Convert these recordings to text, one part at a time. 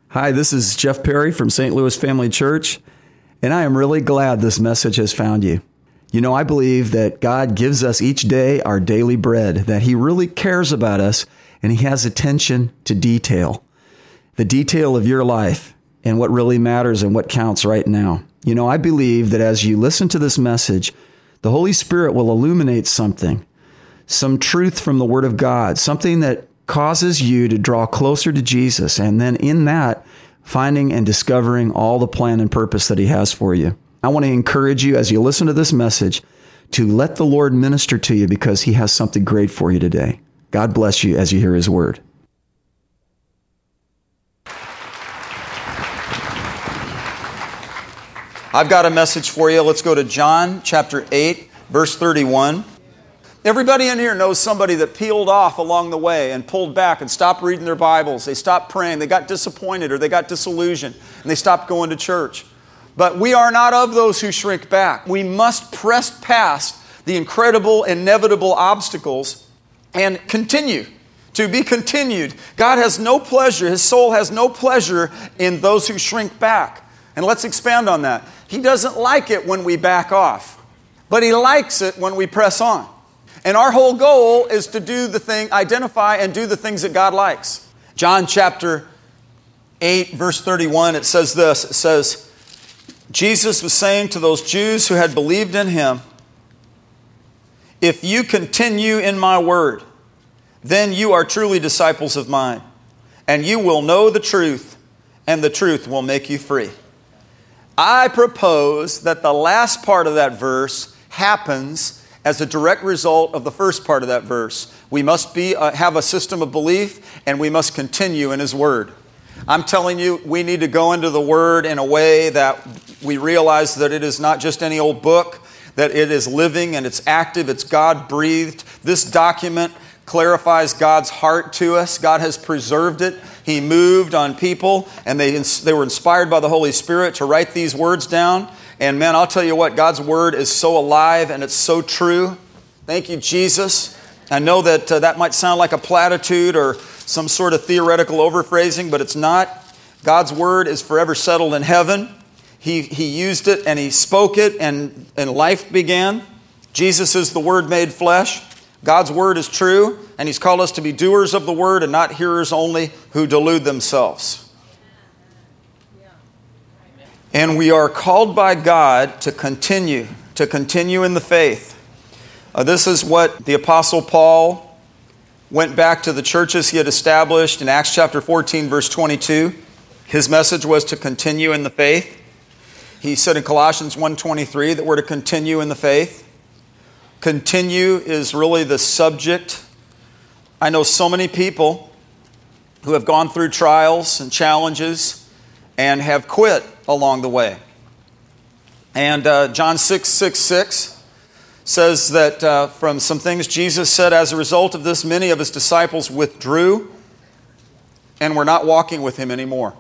Hi, this is Jeff Perry from St. Louis Family Church, and I am really glad this message has found you. You know, I believe that God gives us each day our daily bread, that He really cares about us, and He has attention to detail, the detail of your life and what really matters and what counts right now. You know, I believe that as you listen to this message, the Holy Spirit will illuminate something, some truth from the Word of God, something that causes you to draw closer to Jesus, and then in that, finding and discovering all the plan and purpose that He has for you. I want to encourage you as you listen to this message to let the Lord minister to you because He has something great for you today. God bless you as you hear His word. I've got a message for you. Let's go to John chapter 8, verse 31. Everybody in here knows somebody that peeled off along the way and pulled back and stopped reading their Bibles. They stopped praying. They got disappointed or they got disillusioned and they stopped going to church. But we are not of those who shrink back. We must press past the incredible, inevitable obstacles and continue to be continued. God has no pleasure, His soul has no pleasure in those who shrink back. And let's expand on that. He doesn't like it when we back off, but He likes it when we press on. And our whole goal is to identify and do the things that God likes. John chapter 8, verse 31, it says this. It says, Jesus was saying to those Jews who had believed in Him, "If you continue in my word, then you are truly disciples of mine, and you will know the truth, and the truth will make you free." I propose that the last part of that verse happens as a direct result of the first part of that verse. We must have a system of belief, and we must continue in His Word. I'm telling you, we need to go into the Word in a way that we realize that it is not just any old book, that it is living and it's active, it's God-breathed. This document clarifies God's heart to us. God has preserved it. He moved on people, and they were inspired by the Holy Spirit to write these words down. And man, I'll tell you what, God's Word is so alive and it's so true. Thank you, Jesus. I know that that might sound like a platitude or some sort of theoretical overphrasing, but it's not. God's Word is forever settled in heaven. He used it and He spoke it and life began. Jesus is the Word made flesh. God's Word is true, and He's called us to be doers of the Word and not hearers only who delude themselves. And we are called by God to continue in the faith. This is what the Apostle Paul went back to the churches he had established in Acts chapter 14, verse 22. His message was to continue in the faith. He said in Colossians 1:23 that we're to continue in the faith. Continue is really the subject. I know so many people who have gone through trials and challenges and have quit along the way. And John 6:6 says that from some things Jesus said, as a result of this, many of His disciples withdrew and were not walking with Him anymore.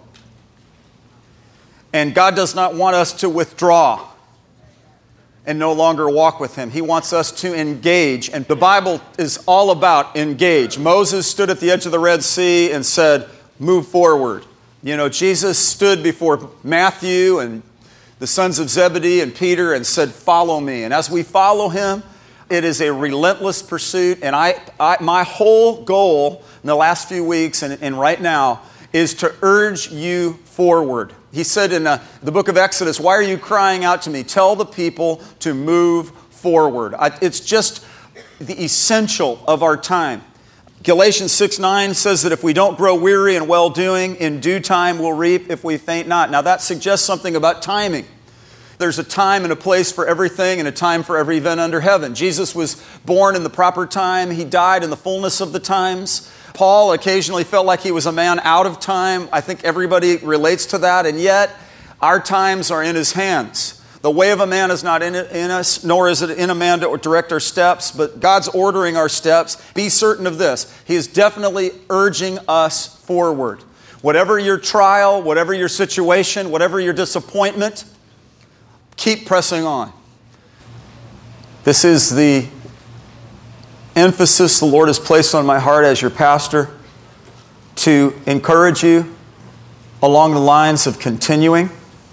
And God does not want us to withdraw and no longer walk with Him. He wants us to engage. And the Bible is all about engage. Moses stood at the edge of the Red Sea and said, "Move forward." You know, Jesus stood before Matthew and the sons of Zebedee and Peter and said, "Follow me." And as we follow Him, it is a relentless pursuit. And my whole goal in the last few weeks and right now is to urge you forward. He said in the book of Exodus, "Why are you crying out to me? Tell the people to move forward." It's just the essential of our time. Galatians 6:9 says that if we don't grow weary in well-doing, in due time we'll reap if we faint not. Now that suggests something about timing. There's a time and a place for everything and a time for every event under heaven. Jesus was born in the proper time. He died in the fullness of the times. Paul occasionally felt like he was a man out of time. I think everybody relates to that, and yet our times are in His hands. The way of a man is not in us, nor is it in a man to direct our steps, but God's ordering our steps. Be certain of this. He is definitely urging us forward. Whatever your trial, whatever your situation, whatever your disappointment, keep pressing on. This is the emphasis the Lord has placed on my heart as your pastor, to encourage you, along the lines of continuing.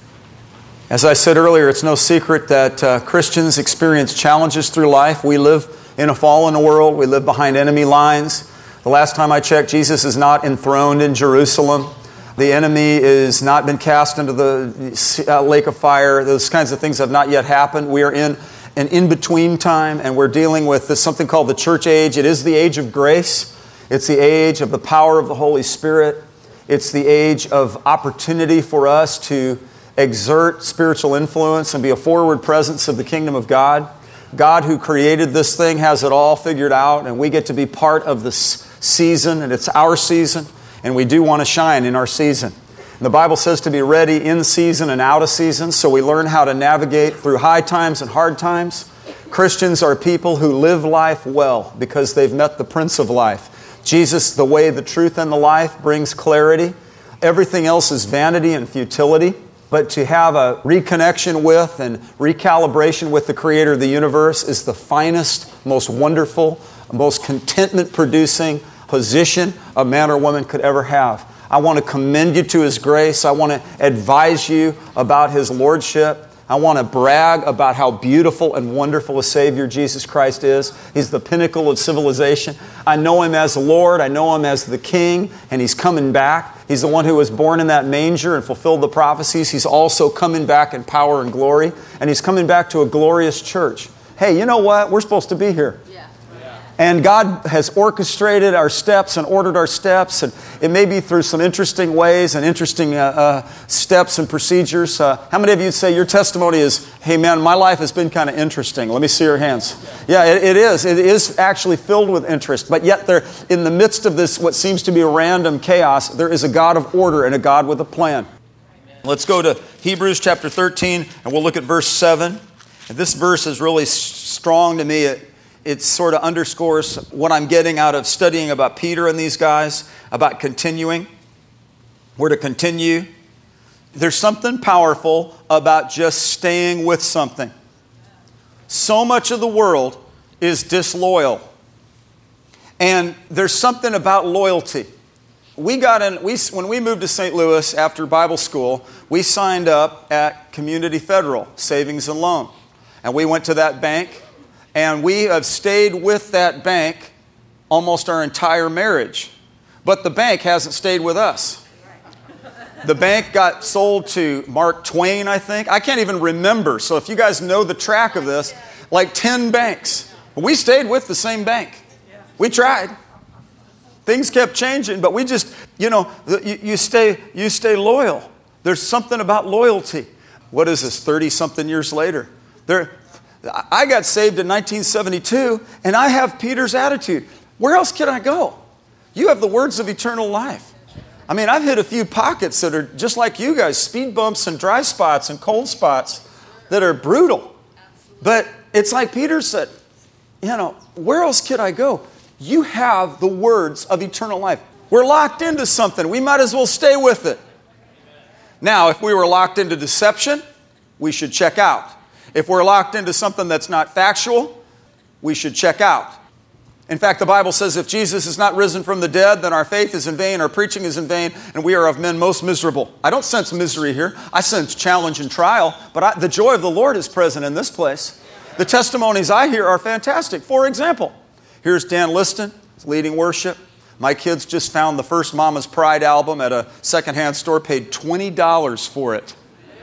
As I said earlier, it's no secret that Christians experience challenges through life. We live in a fallen world. We live behind enemy lines. The last time I checked, Jesus is not enthroned in Jerusalem. The enemy is not been cast into the lake of fire. Those kinds of things have not yet happened. We are in an in-between time, and we're dealing with something called the church age. It is the age of grace. It's the age of the power of the Holy Spirit. It's the age of opportunity for us to exert spiritual influence and be a forward presence of the kingdom of God. God who created this thing has it all figured out, and we get to be part of this season, and it's our season, and we do want to shine in our season. And the Bible says to be ready in season and out of season, so we learn how to navigate through high times and hard times. Christians are people who live life well because they've met the Prince of Life. Jesus, the way, the truth, and the life, brings clarity. Everything else is vanity and futility. But to have a reconnection with and recalibration with the Creator of the universe is the finest, most wonderful, most contentment-producing position a man or woman could ever have. I want to commend you to His grace. I want to advise you about His lordship. I want to brag about how beautiful and wonderful a Savior Jesus Christ is. He's the pinnacle of civilization. I know Him as Lord. I know Him as the King, and He's coming back. He's the one who was born in that manger and fulfilled the prophecies. He's also coming back in power and glory, and He's coming back to a glorious church. Hey, you know what? We're supposed to be here. And God has orchestrated our steps and ordered our steps. And it may be through some interesting ways and interesting steps and procedures. How many of you say your testimony is, hey man, my life has been kind of interesting? Let me see your hands. Yeah, it is. It is actually filled with interest. But yet there, in the midst of this, what seems to be a random chaos, there is a God of order and a God with a plan. Let's go to Hebrews chapter 13 and we'll look at verse 7. And this verse is really strong to me. It sort of underscores what I'm getting out of studying about Peter and these guys, about continuing. We're to continue. There's something powerful about just staying with something. So much of the world is disloyal. And there's something about loyalty. When we moved to St. Louis after Bible school, we signed up at Community Federal Savings and Loan. And we went to that bank. And we have stayed with that bank almost our entire marriage. But the bank hasn't stayed with us. The bank got sold to Mark Twain, I think. I can't even remember. So if you guys know the track of this, like 10 banks. We stayed with the same bank. We tried. Things kept changing, but we just, you stay loyal. There's something about loyalty. What is this, 30-something years later? I got saved in 1972, and I have Peter's attitude. Where else can I go? You have the words of eternal life. I mean, I've hit a few pockets that are just like you guys, speed bumps and dry spots and cold spots that are brutal. But it's like Peter said, where else could I go? You have the words of eternal life. We're locked into something. We might as well stay with it. Now, if we were locked into deception, we should check out. If we're locked into something that's not factual, we should check out. In fact, the Bible says if Jesus is not risen from the dead, then our faith is in vain, our preaching is in vain, and we are of men most miserable. I don't sense misery here. I sense challenge and trial, but the joy of the Lord is present in this place. The testimonies I hear are fantastic. For example, here's Dan Liston leading worship. My kids just found the first Mama's Pride album at a secondhand store, paid $20 for it.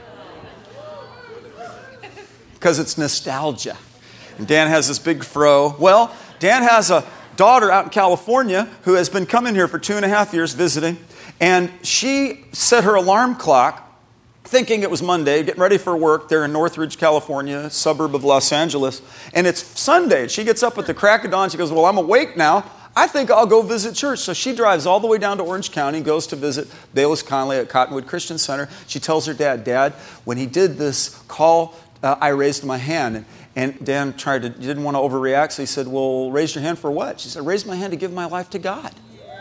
Because it's nostalgia. And Dan has this big fro. Well, Dan has a daughter out in California who has been coming here for 2.5 years visiting. And she set her alarm clock thinking it was Monday, getting ready for work there in Northridge, California, a suburb of Los Angeles. And it's Sunday. She gets up at the crack of dawn. She goes, well, I'm awake now. I think I'll go visit church. So she drives all the way down to Orange County, goes to visit Bayless Conley at Cottonwood Christian Center. She tells her Dad, when he did this call, I raised my hand. And Dan didn't want to overreact, so he said, well, raise your hand for what? She said, raise my hand to give my life to God.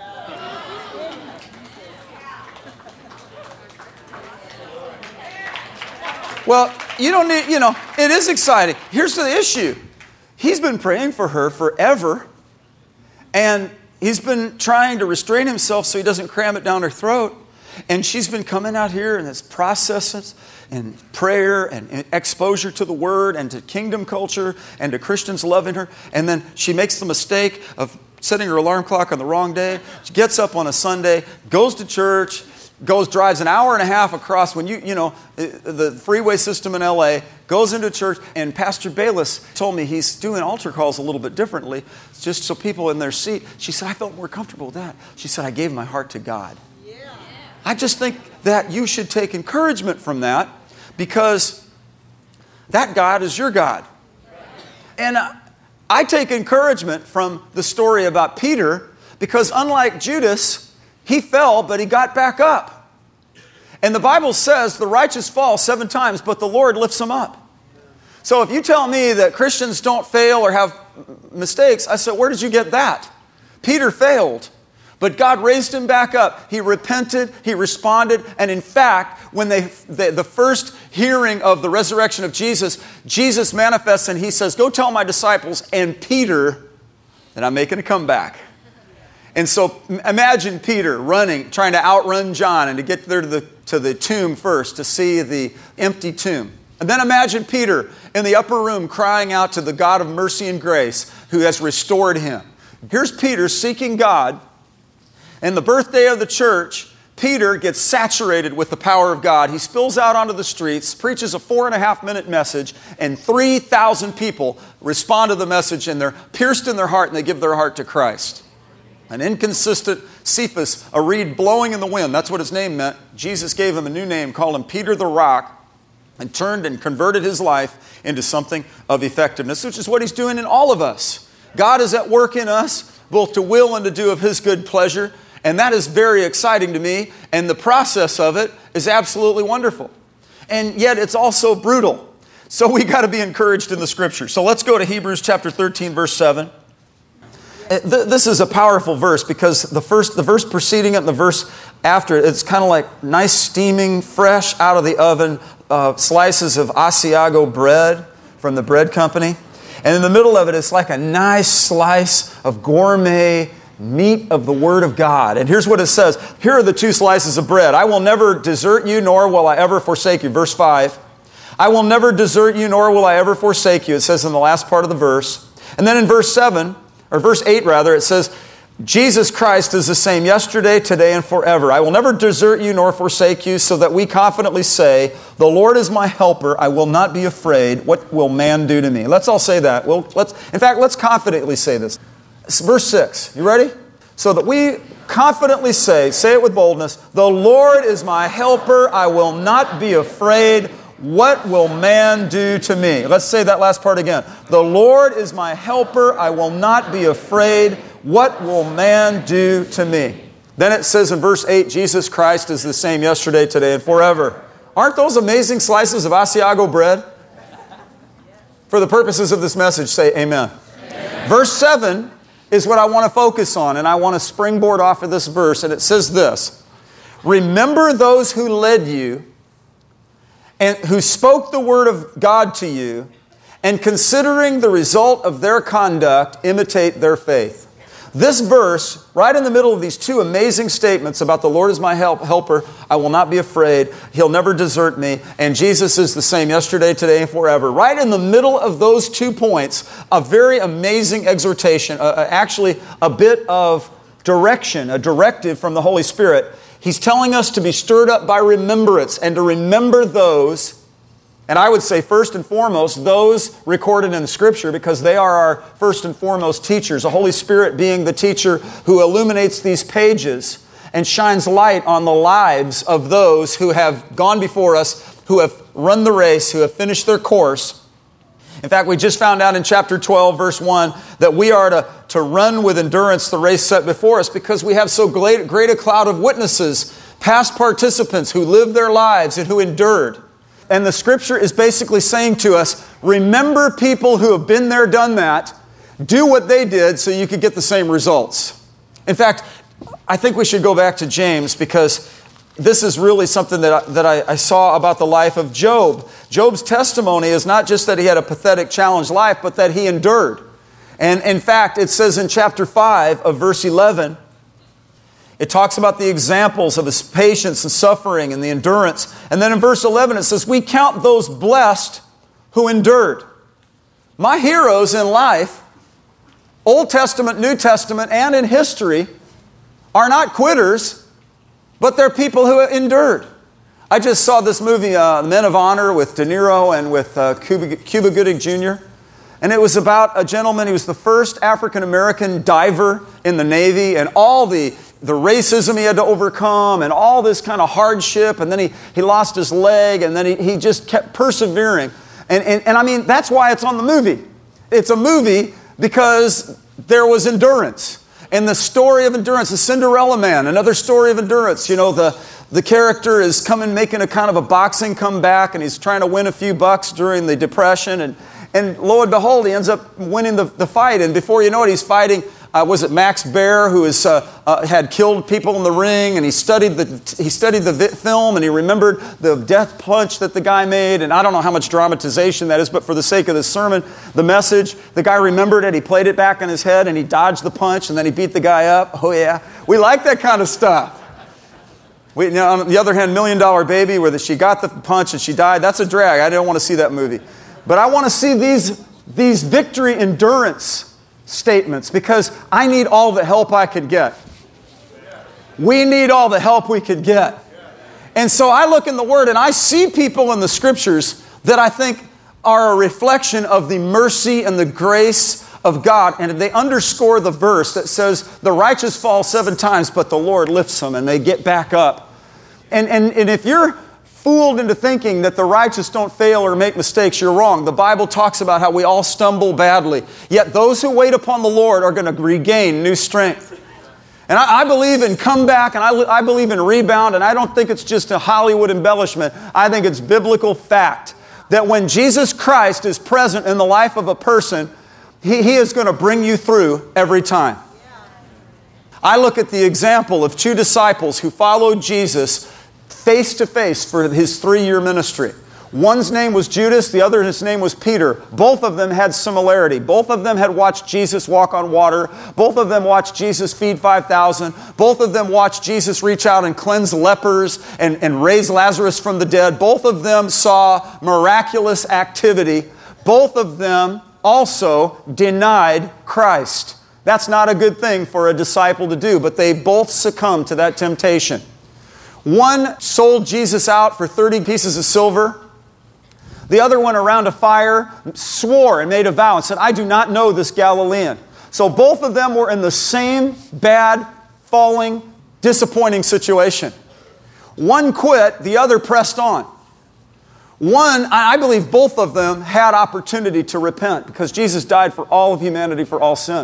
Well, you don't need, it is exciting. Here's the issue. He's been praying for her forever, and he's been trying to restrain himself so he doesn't cram it down her throat. And she's been coming out here and it's processes and prayer and exposure to the Word and to kingdom culture and to Christians loving her. And then she makes the mistake of setting her alarm clock on the wrong day. She gets up on a Sunday, goes to church, drives an hour and a half across the freeway system in LA, goes into church, and Pastor Bayless told me he's doing altar calls a little bit differently, just so people in their seat. She said, I felt more comfortable with that. She said, I gave my heart to God. Yeah. I just think that you should take encouragement from that, because that God is your God. And I take encouragement from the story about Peter, because unlike Judas, he fell, but he got back up. And the Bible says the righteous fall 7 times, but the Lord lifts him up. So if you tell me that Christians don't fail or have mistakes, I said, where did you get that? Peter failed, but God raised him back up. He repented, he responded, and in fact, when the first hearing of the resurrection of Jesus, Jesus manifests and he says, go tell my disciples and Peter that I'm making a comeback. And so imagine Peter running, trying to outrun John and to get there to the tomb first, to see the empty tomb. And then imagine Peter in the upper room crying out to the God of mercy and grace who has restored him. Here's Peter seeking God. And the birthday of the church, Peter gets saturated with the power of God. He spills out onto the streets, preaches a 4.5-minute message, and 3,000 people respond to the message, and they're pierced in their heart and they give their heart to Christ. An inconsistent Cephas, a reed blowing in the wind. That's what his name meant. Jesus gave him a new name, called him Peter the Rock, and turned and converted his life into something of effectiveness, which is what he's doing in all of us. God is at work in us, both to will and to do of his good pleasure, and that is very exciting to me, and the process of it is absolutely wonderful. And yet it's also brutal. So we got to be encouraged in the Scripture. So let's go to Hebrews chapter 13, verse 7. This is a powerful verse, because the verse preceding it and the verse after it, it's kind of like nice steaming, fresh out of the oven slices of Asiago bread from the bread company. And in the middle of it, it's like a nice slice of gourmet meat of the Word of God. And here's what it says. Here are the 2 slices of bread. I will never desert you, nor will I ever forsake you. Verse 5. I will never desert you, nor will I ever forsake you. It says in the last part of the verse. And then in verse 7, or verse 8 rather, it says, Jesus Christ is the same yesterday, today, and forever. I will never desert you nor forsake you, so that we confidently say, the Lord is my helper, I will not be afraid. What will man do to me? Let's all say that. Let's confidently say this. Verse 6, you ready? So that we confidently say it with boldness, the Lord is my helper, I will not be afraid. What will man do to me? Let's say that last part again. The Lord is my helper. I will not be afraid. What will man do to me? Then it says in verse 8, Jesus Christ is the same yesterday, today, and forever. Aren't those amazing slices of Asiago bread? For the purposes of this message, say amen. Amen. Verse 7 is what I want to focus on, and I want to springboard off of this verse, and it says this. Remember those who led you and who spoke the word of God to you, and considering the result of their conduct, imitate their faith. This verse, right in the middle of these 2 amazing statements about the Lord is my helper, I will not be afraid, He'll never desert me, and Jesus is the same yesterday, today, and forever. Right in the middle of those 2 points, a very amazing exhortation, actually a bit of direction, a directive from the Holy Spirit. He's telling us to be stirred up by remembrance and to remember those, and I would say first and foremost, those recorded in Scripture, because they are our first and foremost teachers, the Holy Spirit being the teacher who illuminates these pages and shines light on the lives of those who have gone before us, who have run the race, who have finished their course. In fact, we just found out in chapter 12, verse 1, that we are to run with endurance the race set before us, because we have so great a cloud of witnesses, past participants who lived their lives and who endured. And the Scripture is basically saying to us, remember people who have been there, done that, do what they did so you could get the same results. In fact, I think we should go back to James, because this is really something that I saw about the life of Job. Job's testimony is not just that he had a pathetic, challenged life, but that he endured. And in fact, it says in chapter 5 of verse 11, It talks about the examples of his patience and suffering and the endurance. And then in verse 11 it says, we count those blessed who endured. My heroes in life, Old Testament, New Testament, and in history, are not quitters, but they're people who endured. I just saw this movie, Men of Honor, with De Niro and with Cuba Gooding Jr., and it was about a gentleman. He was the first African-American diver in the Navy, and all the racism he had to overcome and all this kind of hardship, and then he lost his leg, and then he just kept persevering. And I mean, that's why it's on the movie. It's a movie because there was endurance. And the story of endurance, the Cinderella Man, another story of endurance. You know, the character is making a kind of a boxing comeback, and he's trying to win a few bucks during the Depression, and lo and behold, he ends up winning the fight. And before you know it, he's fighting, was it Max Baer, who had killed people in the ring, and he studied the film, and he remembered the death punch that the guy made. And I don't know how much dramatization that is, but for the sake of this sermon, the message, the guy remembered it, he played it back in his head, and he dodged the punch, and then he beat the guy up. Oh yeah, we like that kind of stuff. On the other hand, $1 Million Baby, where she got the punch and she died, that's a drag. I don't want to see that movie. But I want to see these victory endurance statements, because I need all the help I could get. We need all the help we could get. And so I look in the Word and I see people in the Scriptures that I think are a reflection of the mercy and the grace of God. And they underscore the verse that says, the righteous fall 7 times, but the Lord lifts them and they get back up. And if you're fooled into thinking that the righteous don't fail or make mistakes, you're wrong. The Bible talks about how we all stumble badly. Yet those who wait upon the Lord are going to regain new strength. And I believe in comeback, and I believe in rebound, and I don't think it's just a Hollywood embellishment. I think it's biblical fact that when Jesus Christ is present in the life of a person, He is going to bring you through every time. I look at the example of 2 disciples who followed Jesus face to face for His 3-year ministry. One's name was Judas, the other, his name was Peter. Both of them had similarity. Both of them had watched Jesus walk on water. Both of them watched Jesus feed 5,000. Both of them watched Jesus reach out and cleanse lepers and raise Lazarus from the dead. Both of them saw miraculous activity. Both of them also denied Christ. That's not a good thing for a disciple to do, but they both succumbed to that temptation. One sold Jesus out for 30 pieces of silver. The other one, around a fire, swore and made a vow and said, I do not know this Galilean. So both of them were in the same bad, falling, disappointing situation. One quit, the other pressed on. One, I believe both of them had opportunity to repent, because Jesus died for all of humanity for all sin.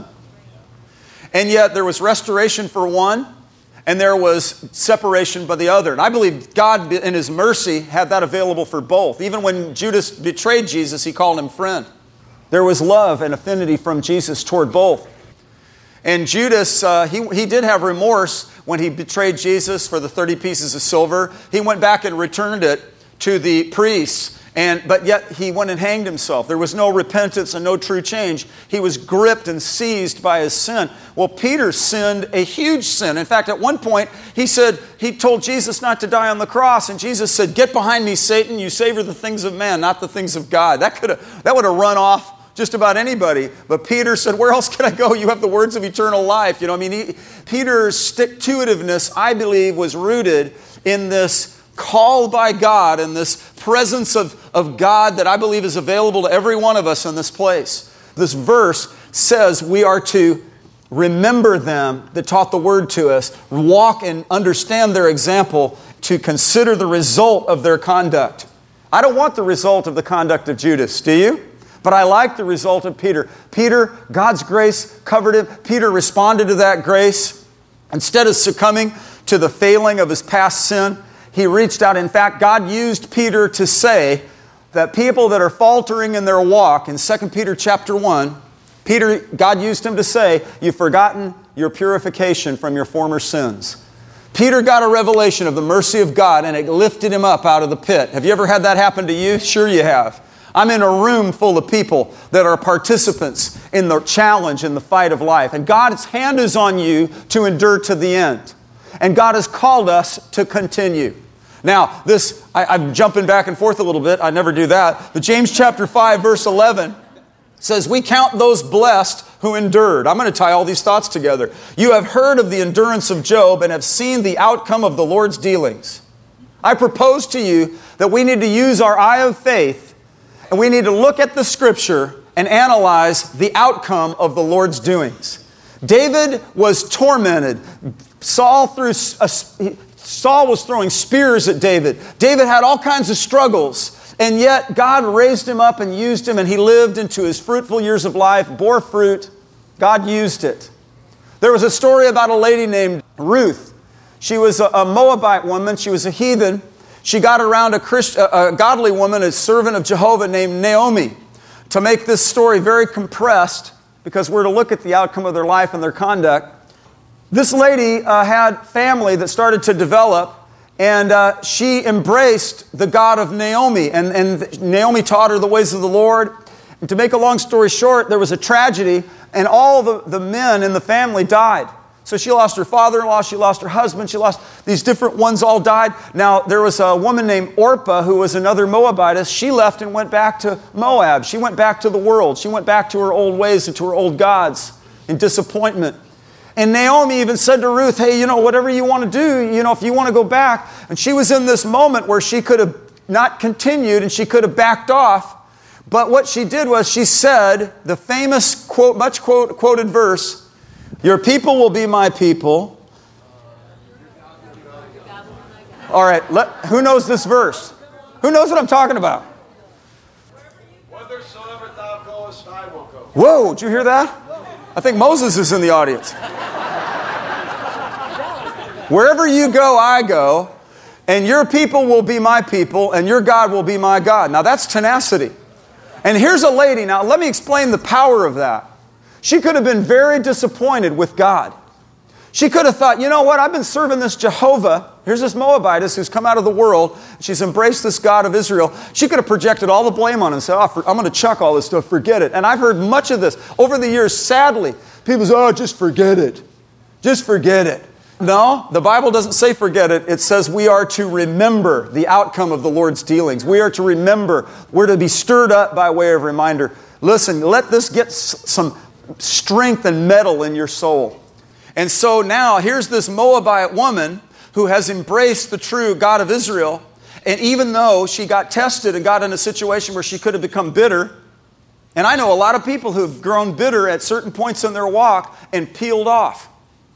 And yet there was restoration for one, and there was separation by the other. And I believe God, in His mercy, had that available for both. Even when Judas betrayed Jesus, he called him friend. There was love and affinity from Jesus toward both. And Judas, he did have remorse when he betrayed Jesus for the 30 pieces of silver. He went back and returned it to the priests. But yet he went and hanged himself. There was no repentance and no true change. He was gripped and seized by his sin. Well, Peter sinned a huge sin. In fact, at one point, he told Jesus not to die on the cross. And Jesus said, get behind me, Satan. You savor the things of man, not the things of God. That would have run off just about anybody. But Peter said, where else can I go? You have the words of eternal life. Peter's stick-to-itiveness, I believe, was rooted in this call by God and this presence of God that I believe is available to every one of us in this place. This verse says we are to remember them that taught the word to us, walk and understand their example, to consider the result of their conduct. I don't want the result of the conduct of Judas, do you? But I like the result of Peter. Peter, God's grace covered him. Peter responded to that grace. Instead of succumbing to the failing of his past sin, he reached out. In fact, God used Peter to say that people that are faltering in their walk, in 2 Peter chapter 1, God used him to say, you've forgotten your purification from your former sins. Peter got a revelation of the mercy of God, and it lifted him up out of the pit. Have you ever had that happen to you? Sure you have. I'm in a room full of people that are participants in the challenge in the fight of life. And God's hand is on you to endure to the end. And God has called us to continue. Now, I'm jumping back and forth a little bit. I never do that. But James chapter 5, verse 11 says, we count those blessed who endured. I'm going to tie all these thoughts together. You have heard of the endurance of Job and have seen the outcome of the Lord's dealings. I propose to you that we need to use our eye of faith and we need to look at the Scripture and analyze the outcome of the Lord's doings. David was tormented. Saul was throwing spears at David. David had all kinds of struggles. And yet God raised him up and used him, and he lived into his fruitful years of life, bore fruit. God used it. There was a story about a lady named Ruth. She was a Moabite woman. She was a heathen. She got around a godly woman, a servant of Jehovah named Naomi. To make this story very compressed, because we're to look at the outcome of their life and their conduct, this lady had family that started to develop. And she embraced the God of Naomi. And Naomi taught her the ways of the Lord. And to make a long story short, there was a tragedy. And all the men in the family died. So she lost her father-in-law. She lost her husband. She lost these different ones all died. Now, there was a woman named Orpah who was another Moabitess. She left and went back to Moab. She went back to the world. She went back to her old ways and to her old gods in disappointment. And Naomi even said to Ruth, hey, whatever you want to do, if you want to go back. And she was in this moment where she could have not continued and she could have backed off. But what she did was she said the famous quote, much quoted verse, your people will be my people. All right, who knows this verse? Who knows what I'm talking about? Whithersoever thou goest, I will go. Whoa, did you hear that? I think Moses is in the audience. Wherever you go, I go, and your people will be my people, and your God will be my God. Now that's tenacity. And here's a lady. Now let me explain the power of that. She could have been very disappointed with God. She could have thought, you know what, I've been serving this Jehovah. Here's this Moabitess who's come out of the world. She's embraced this God of Israel. She could have projected all the blame on him and said, I'm going to chuck all this stuff, forget it. And I've heard much of this over the years, sadly. People say, just forget it. Just forget it. No, the Bible doesn't say forget it. It says we are to remember the outcome of the Lord's dealings. We are to remember. We're to be stirred up by way of reminder. Listen, let this get some strength and mettle in your soul. And so now here's this Moabite woman who has embraced the true God of Israel. And even though she got tested and got in a situation where she could have become bitter, and I know a lot of people who've grown bitter at certain points in their walk and peeled off.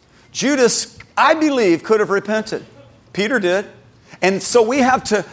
Judas, I believe, could have repented. Peter did. And so we have to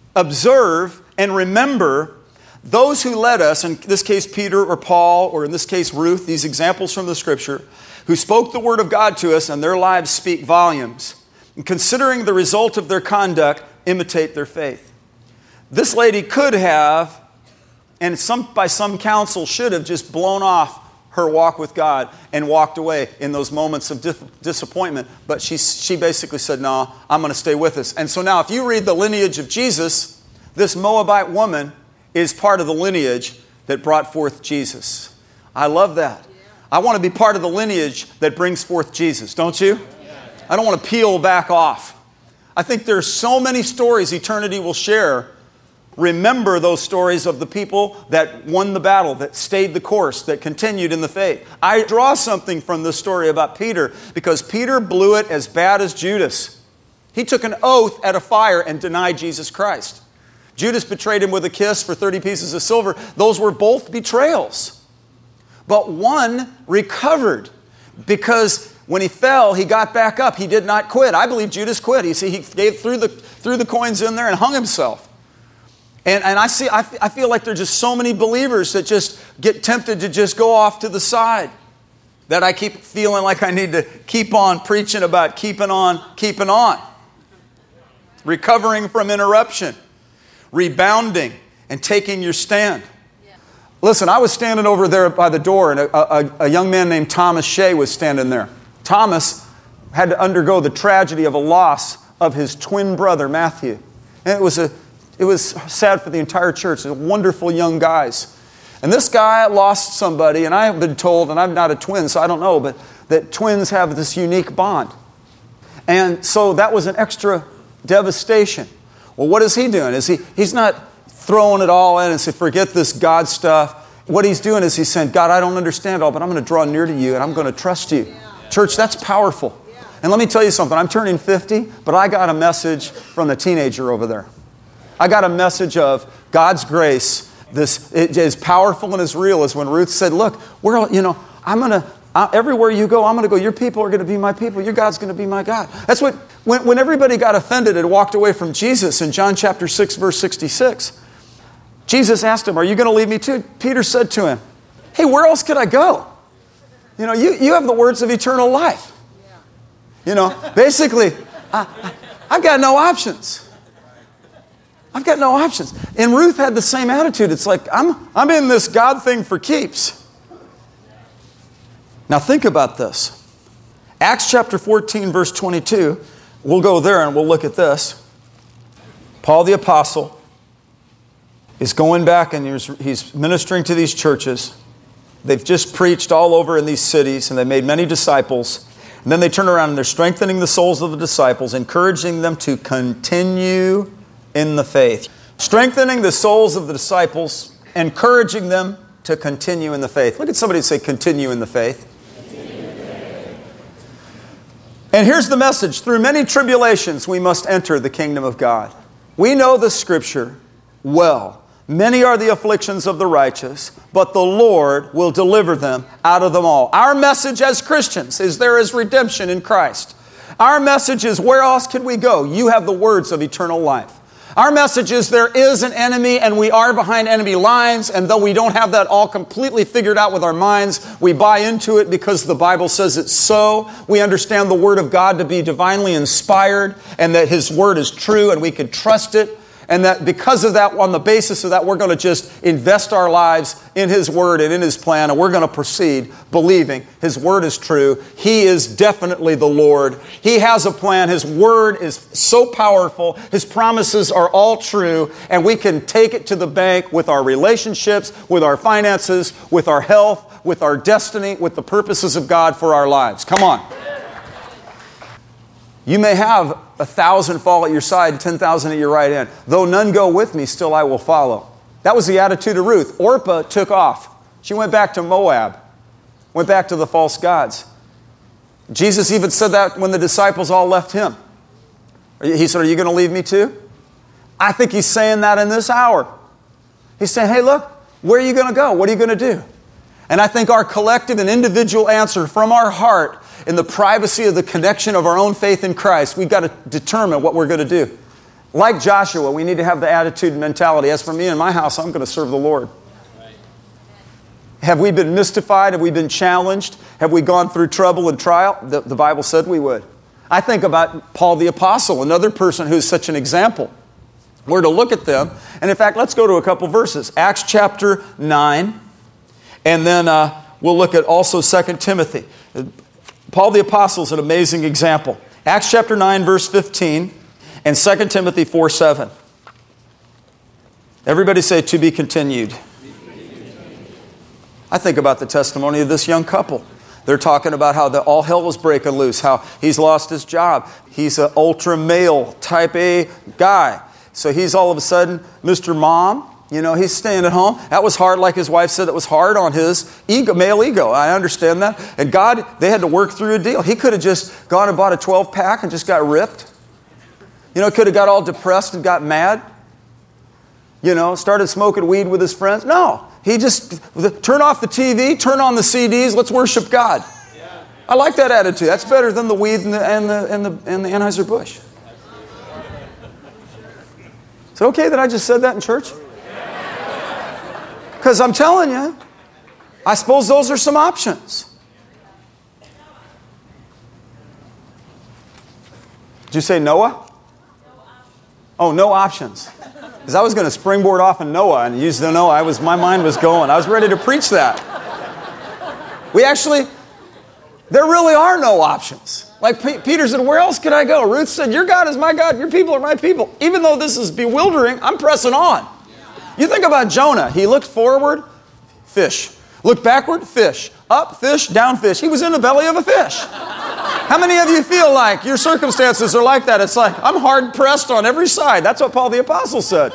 observe and remember those who led us, in this case Peter or Paul, or in this case Ruth, these examples from the Scripture, who spoke the Word of God to us, and their lives speak volumes. And considering the result of their conduct, imitate their faith. This lady could have, and by some counsel should have, just blown off her walk with God and walked away in those moments of disappointment. But she basically said, no, I'm going to stay with us. And so now if you read the lineage of Jesus, this Moabite woman is part of the lineage that brought forth Jesus. I love that. I want to be part of the lineage that brings forth Jesus, don't you? I don't want to peel back off. I think there's so many stories eternity will share. Remember those stories of the people that won the battle, that stayed the course, that continued in the faith. I draw something from this story about Peter because Peter blew it as bad as Judas. He took an oath at a fire and denied Jesus Christ. Judas betrayed him with a kiss for 30 pieces of silver. Those were both betrayals. But one recovered because when he fell, he got back up. He did not quit. I believe Judas quit. He gave threw the coins in there and hung himself. And I feel like there are just so many believers that just get tempted to just go off to the side. That I keep feeling like I need to keep on preaching about keeping on. Recovering from interruption. Rebounding and taking your stand. Listen, I was standing over there by the door, and a young man named Thomas Shea was standing there. Thomas had to undergo the tragedy of a loss of his twin brother, Matthew. And it was sad for the entire church. They're wonderful young guys. And this guy lost somebody, and I have been told, and I'm not a twin, so I don't know, but that twins have this unique bond. And so that was an extra devastation. Well, what is he doing? He's not throwing it all in and saying, forget this God stuff. What he's doing is he's saying, God, I don't understand all, but I'm going to draw near to you and I'm going to trust you. Church, that's powerful. And let me tell you something. I'm turning 50, but I got a message from the teenager over there. I got a message of God's grace. It is powerful and as real as when Ruth said, look, everywhere you go, I'm going to go. Your people are going to be my people. Your God's going to be my God. That's what, when everybody got offended and walked away from Jesus in John chapter 6, verse 66, Jesus asked him, are you going to leave me too? Peter said to him, hey, where else could I go? You have the words of eternal life. Basically, I've got no options. I've got no options. And Ruth had the same attitude. It's like, I'm in this God thing for keeps. Now think about this. Acts chapter 14, verse 22. We'll go there and we'll look at this. Paul the apostle is going back and he's ministering to these churches. They've just preached all over in these cities and they made many disciples. And then they turn around and they're strengthening the souls of the disciples, encouraging them to continue in the faith. Strengthening the souls of the disciples, encouraging them to continue in the faith. Look at somebody say, continue in the faith. And here's the message. Through many tribulations, we must enter the kingdom of God. We know the scripture well. Many are the afflictions of the righteous, but the Lord will deliver them out of them all. Our message as Christians is there is redemption in Christ. Our message is where else can we go? You have the words of eternal life. Our message is there is an enemy and we are behind enemy lines, and though we don't have that all completely figured out with our minds, we buy into it because the Bible says it's so. We understand the Word of God to be divinely inspired and that His Word is true and we can trust it. And that because of that, on the basis of that, we're going to just invest our lives in His Word and in His plan, and we're going to proceed believing His Word is true. He is definitely the Lord. He has a plan. His Word is so powerful. His promises are all true, and we can take it to the bank with our relationships, with our finances, with our health, with our destiny, with the purposes of God for our lives. Come on. You may have 1,000 fall at your side and 10,000 at your right hand. Though none go with me, still I will follow. That was the attitude of Ruth. Orpah took off. She went back to Moab. Went back to the false gods. Jesus even said that when the disciples all left Him. He said, are you going to leave me too? I think He's saying that in this hour. He's saying, hey, look, where are you going to go? What are you going to do? And I think our collective and individual answer from our heart in the privacy of the connection of our own faith in Christ, we've got to determine what we're going to do. Like Joshua, we need to have the attitude and mentality. As for me and my house, I'm going to serve the Lord. Right. Have we been mystified? Have we been challenged? Have we gone through trouble and trial? The Bible said we would. I think about Paul the Apostle, another person who's such an example. We're to look at them. And in fact, let's go to a couple verses. Acts chapter 9. And then we'll look at also 2 Timothy. Paul the Apostle is an amazing example. Acts chapter 9, verse 15, and 2 Timothy 4:7. Everybody say, to be continued. I think about the testimony of this young couple. They're talking about how all hell was breaking loose, how he's lost his job. He's an ultra male type A guy. So he's all of a sudden Mr. Mom. He's staying at home. That was hard, like his wife said, it was hard on his ego, male ego. I understand that. And God, they had to work through a deal. He could have just gone and bought a 12-pack and just got ripped. Could have got all depressed and got mad. Started smoking weed with his friends. No. He just, turn off the TV, turn on the CDs, let's worship God. Yeah. I like that attitude. That's better than the weed and the Anheuser-Busch. Is it okay that I just said that in church? Because I'm telling you, I suppose those are some options. Did you say Noah? Oh, no options. Because I was going to springboard off in Noah and use the Noah. My mind was going. I was ready to preach that. There really are no options. Like Peter said, where else could I go? Ruth said, your God is my God, your people are my people. Even though this is bewildering, I'm pressing on. You think about Jonah. He looked forward, fish. Looked backward, fish. Up, fish, down, fish. He was in the belly of a fish. How many of you feel like your circumstances are like that? It's like, I'm hard pressed on every side. That's what Paul the Apostle said.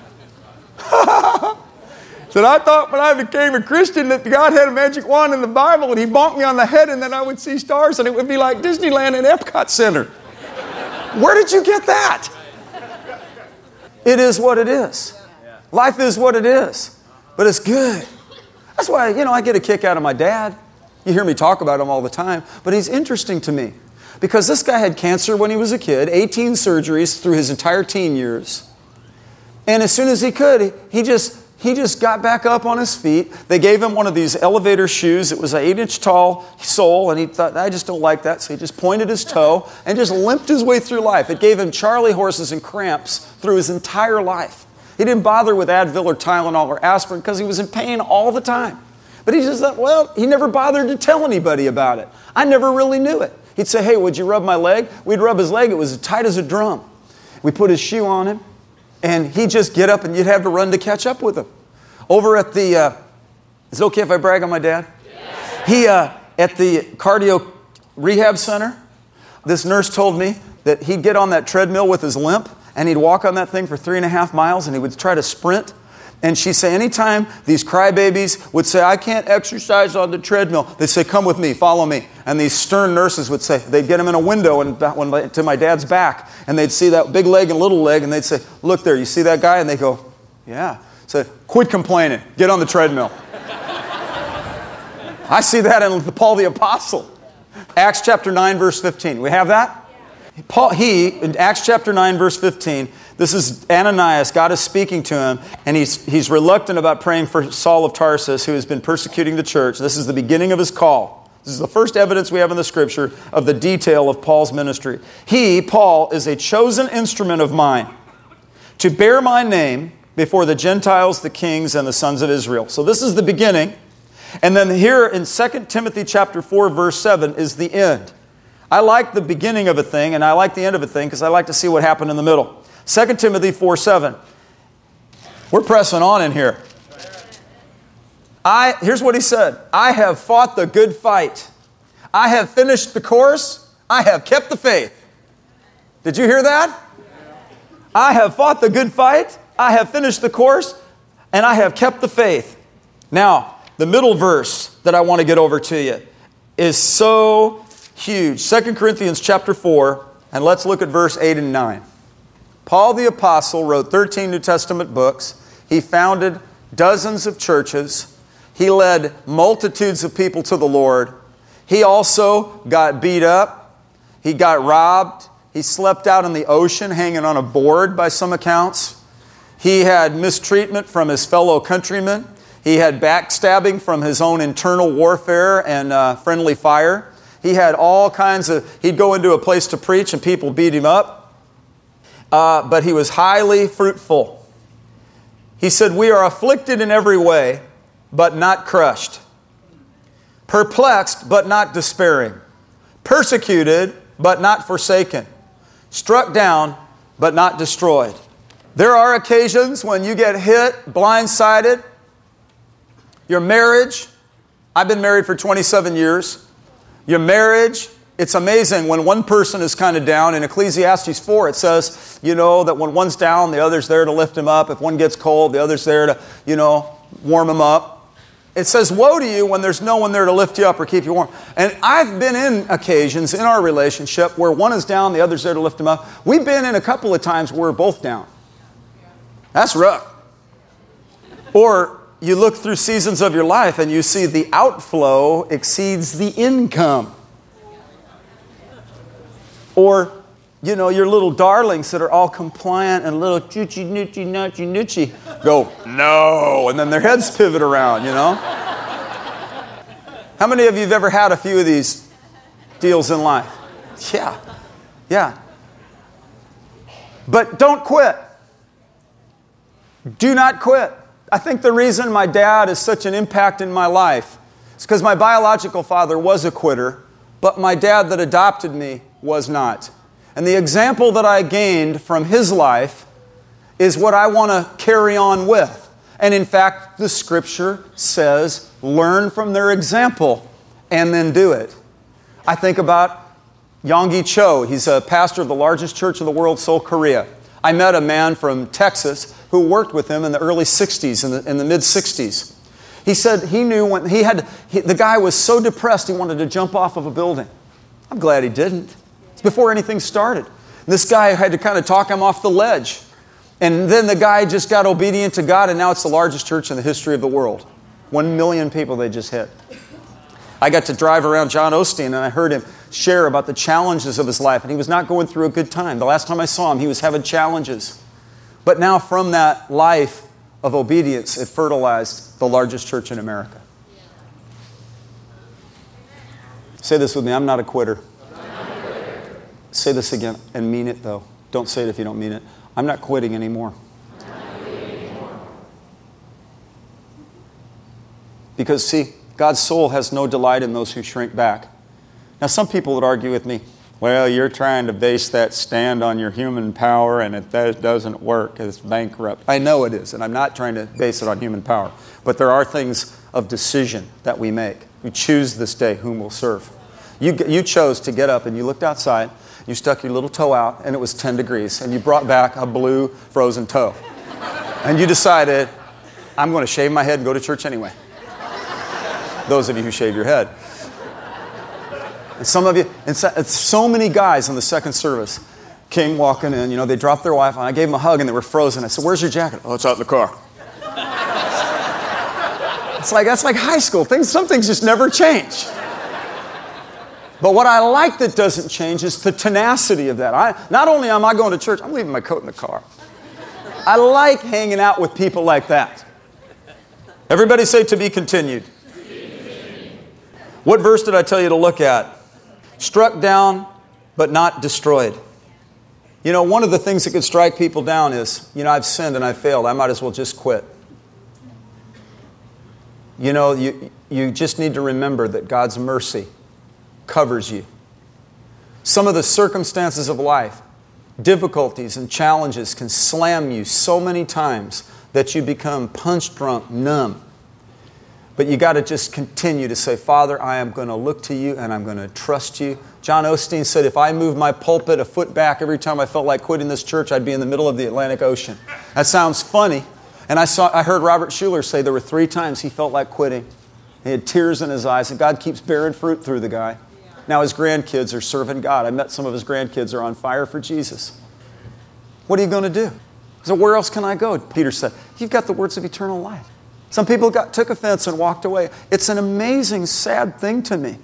Said, I thought when I became a Christian that God had a magic wand in the Bible and He bonked me on the head and then I would see stars and it would be like Disneyland and Epcot Center. Where did you get that? It is what it is. Life is what it is. But it's good. That's why, I get a kick out of my dad. You hear me talk about him all the time. But he's interesting to me. Because this guy had cancer when he was a kid, 18 surgeries through his entire teen years. And as soon as he could, he just got back up on his feet. They gave him one of these elevator shoes. It was an 8-inch tall sole, and he thought, I just don't like that. So he just pointed his toe and just limped his way through life. It gave him Charlie horses and cramps through his entire life. He didn't bother with Advil or Tylenol or aspirin because he was in pain all the time. But he just thought, he never bothered to tell anybody about it. I never really knew it. He'd say, hey, would you rub my leg? We'd rub his leg. It was as tight as a drum. We put his shoe on him. And he'd just get up and you'd have to run to catch up with him. Over at the, is it okay if I brag on my dad? Yes. He, at the cardio rehab center, this nurse told me that he'd get on that treadmill with his limp and he'd walk on that thing for 3.5 miles and he would try to sprint. And she'd say, anytime these crybabies would say, I can't exercise on the treadmill, they'd say, come with me, follow me. And these stern nurses would say, they'd get him in a window to my dad's back, and they'd see that big leg and little leg, and they'd say, look there, you see that guy? And they'd go, yeah. So quit complaining, get on the treadmill. I see that in Paul the Apostle. Acts chapter 9, verse 15. We have that? In Acts chapter 9, verse 15, this is Ananias. God is speaking to him, and he's reluctant about praying for Saul of Tarsus, who has been persecuting the church. This is the beginning of his call. This is the first evidence we have in the Scripture of the detail of Paul's ministry. He, Paul, is a chosen instrument of mine to bear my name before the Gentiles, the kings, and the sons of Israel. So this is the beginning. And then here in 2 Timothy chapter 4, verse 7 is the end. I like the beginning of a thing, and I like the end of a thing because I like to see what happened in the middle. 2 Timothy 4:7. We're pressing on in here. Here's what he said. I have fought the good fight. I have finished the course. I have kept the faith. Did you hear that? I have fought the good fight. I have finished the course. And I have kept the faith. Now, the middle verse that I want to get over to you is so huge. 2 Corinthians chapter 4. And let's look at verse 8 and 9. Paul the Apostle wrote 13 New Testament books. He founded dozens of churches. He led multitudes of people to the Lord. He also got beat up. He got robbed. He slept out in the ocean hanging on a board by some accounts. He had mistreatment from his fellow countrymen. He had backstabbing from his own internal warfare and friendly fire. He had all kinds of, he'd go into a place to preach and people beat him up. But he was highly fruitful. He said, we are afflicted in every way, but not crushed. Perplexed, but not despairing. Persecuted, but not forsaken. Struck down, but not destroyed. There are occasions when you get hit, blindsided. Your marriage, I've been married for 27 years. Your marriage, it's amazing when one person is kind of down. In Ecclesiastes 4, it says, that when one's down, the other's there to lift him up. If one gets cold, the other's there to, warm him up. It says, woe to you when there's no one there to lift you up or keep you warm. And I've been in occasions in our relationship where one is down, the other's there to lift him up. We've been in a couple of times where we're both down. That's rough. Or you look through seasons of your life and you see the outflow exceeds the income. Or, your little darlings that are all compliant and little choochie, noochie, noochie, noochie go, no, and then their heads pivot around, How many of you have ever had a few of these deals in life? Yeah. But don't quit. Do not quit. I think the reason my dad is such an impact in my life is because my biological father was a quitter, but my dad that adopted me was not. And the example that I gained from his life is what I want to carry on with. And in fact, the Scripture says, learn from their example and then do it. I think about Yonggi Cho, he's a pastor of the largest church in the world, Seoul, Korea. I met a man from Texas who worked with him in the early 60s, in the mid-60s. He said he knew when the guy was so depressed he wanted to jump off of a building. I'm glad he didn't. It's before anything started. This guy had to kind of talk him off the ledge. And then the guy just got obedient to God, and now it's the largest church in the history of the world. 1 million people they just hit. I got to drive around John Osteen, and I heard him share about the challenges of his life, and he was not going through a good time. The last time I saw him, he was having challenges. But now from that life of obedience, it fertilized the largest church in America. Say this with me, I'm not a quitter. Say this again and mean it though. Don't say it if you don't mean it. I'm not quitting anymore. Because see, God's soul has no delight in those who shrink back. Now some people would argue with me, well, you're trying to base that stand on your human power and it doesn't work. It's bankrupt. I know it is, and I'm not trying to base it on human power. But there are things of decision that we make. We choose this day whom we'll serve. You chose to get up and you looked outside, you stuck your little toe out and it was 10 degrees and you brought back a blue frozen toe. And you decided, I'm going to shave my head and go to church anyway. Those of you who shave your head. And some of you, and so many guys in the second service came walking in, they dropped their wife, and I gave them a hug, and they were frozen. I said, where's your jacket? Oh, it's out in the car. That's like high school. Some things just never change. But what I like that doesn't change is the tenacity of that. Not only am I going to church, I'm leaving my coat in the car. I like hanging out with people like that. Everybody say, to be continued. What verse did I tell you to look at? Struck down, but not destroyed. One of the things that could strike people down is, I've sinned and I've failed. I might as well just quit. You just need to remember that God's mercy covers you. Some of the circumstances of life, difficulties and challenges can slam you so many times that you become punch drunk, numb. But you got to just continue to say, Father, I am going to look to you and I'm going to trust you. John Osteen said, if I moved my pulpit a foot back every time I felt like quitting this church, I'd be in the middle of the Atlantic Ocean. That sounds funny. And I heard Robert Schuller say there were 3 times he felt like quitting. He had tears in his eyes, and God keeps bearing fruit through the guy. Now his grandkids are serving God. I met some of his grandkids are on fire for Jesus. What are you going to do? So where else can I go? Peter said, you've got the words of eternal life. Some people took offense and walked away. It's an amazing, sad thing to me.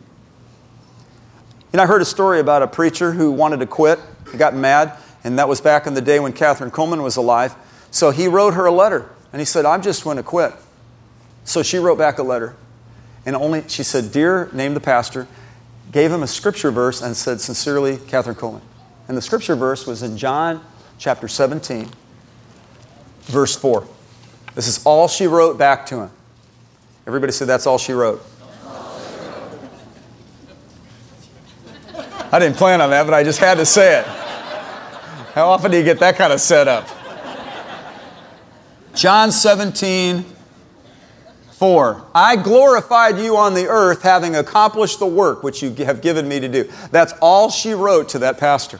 I heard a story about a preacher who wanted to quit. He got mad, and that was back in the day when Catherine Coleman was alive. So he wrote her a letter, and he said, I'm just going to quit. So she wrote back a letter, and she said, Dear, named the pastor, gave him a scripture verse and said, Sincerely, Catherine Coleman. And the scripture verse was in John chapter 17, verse 4. This is all she wrote back to him. Everybody said that's all she wrote. I didn't plan on that, but I just had to say it. How often do you get that kind of setup? John 17, 4. I glorified you on the earth, having accomplished the work which you have given me to do. That's all she wrote to that pastor.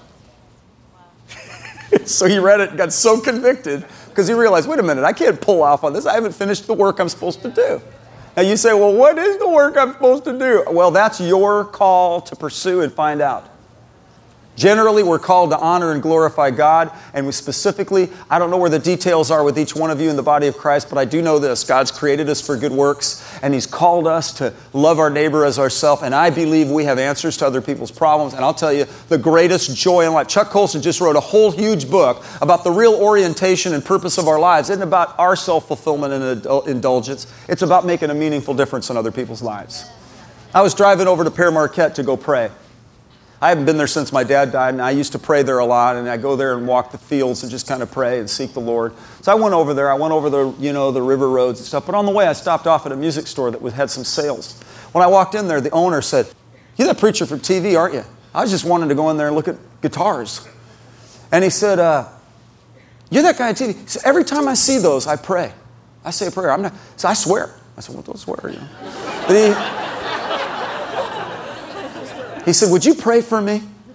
So he read it and got so convicted because he realized, wait a minute, I can't pull off on this. I haven't finished the work I'm supposed to do. Now you say, well, what is the work I'm supposed to do? Well, that's your call to pursue and find out. Generally, we're called to honor and glorify God, and we specifically, I don't know where the details are with each one of you in the body of Christ, but I do know this. God's created us for good works, and He's called us to love our neighbor as ourselves, and I believe we have answers to other people's problems, and I'll tell you, the greatest joy in life. Chuck Colson just wrote a whole huge book about the real orientation and purpose of our lives. It isn't about our self-fulfillment and indulgence. It's about making a meaningful difference in other people's lives. I was driving over to Pere Marquette to go pray. I haven't been there since my dad died, and I used to pray there a lot, and I go there and walk the fields and just kind of pray and seek the Lord. So I went over there. I went over the river roads and stuff. But on the way, I stopped off at a music store that had some sales. When I walked in there, the owner said, "You're that preacher from TV, aren't you?" I was just wanting to go in there and look at guitars. And he said, "You're that guy on TV." He said, "Every time I see those, I pray. I say a prayer. So I swear." I said, "Well, don't swear, But he said, "Would you pray for me?"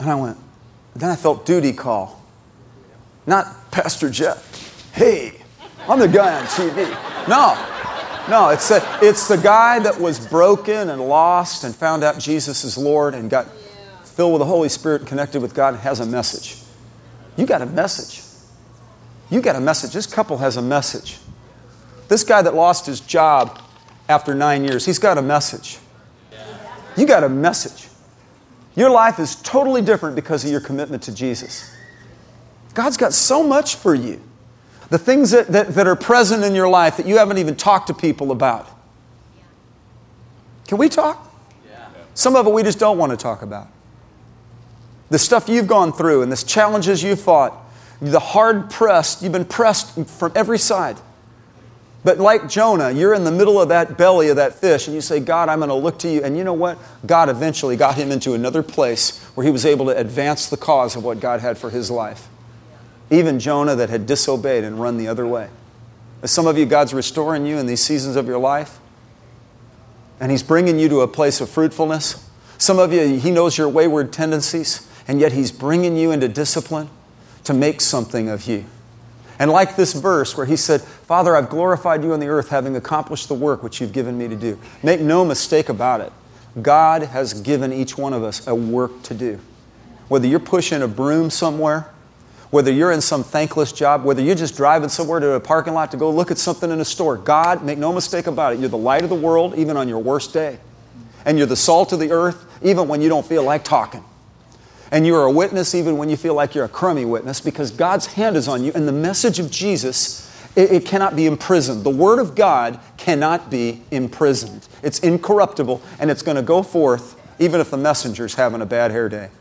And I went, then I felt duty call. Not Pastor Jeff. Hey, I'm the guy on TV. No, it's the guy that was broken and lost and found out Jesus is Lord and got filled with the Holy Spirit, connected with God, and has a message. You got a message. You got a message. This couple has a message. This guy that lost his job after 9 years, he's got a message. You got a message. Your life is totally different because of your commitment to Jesus. God's got so much for you. The things that are present in your life that you haven't even talked to people about. Can we talk? Yeah. Some of it we just don't want to talk about. The stuff you've gone through and the challenges you've fought. The hard pressed, you've been pressed from every side. But like Jonah, you're in the middle of that belly of that fish and you say, God, I'm going to look to you. And you know what? God eventually got him into another place where he was able to advance the cause of what God had for his life. Even Jonah that had disobeyed and run the other way. As some of you, God's restoring you in these seasons of your life. And He's bringing you to a place of fruitfulness. Some of you, He knows your wayward tendencies. And yet He's bringing you into discipline to make something of you. And like this verse where He said, Father, I've glorified you on the earth having accomplished the work which you've given me to do. Make no mistake about it. God has given each one of us a work to do. Whether you're pushing a broom somewhere, whether you're in some thankless job, whether you're just driving somewhere to a parking lot to go look at something in a store, God, make no mistake about it, you're the light of the world even on your worst day. And you're the salt of the earth even when you don't feel like talking. And you're a witness even when you feel like you're a crummy witness because God's hand is on you. And the message of Jesus, it cannot be imprisoned. The Word of God cannot be imprisoned. It's incorruptible and it's going to go forth even if the messenger's having a bad hair day.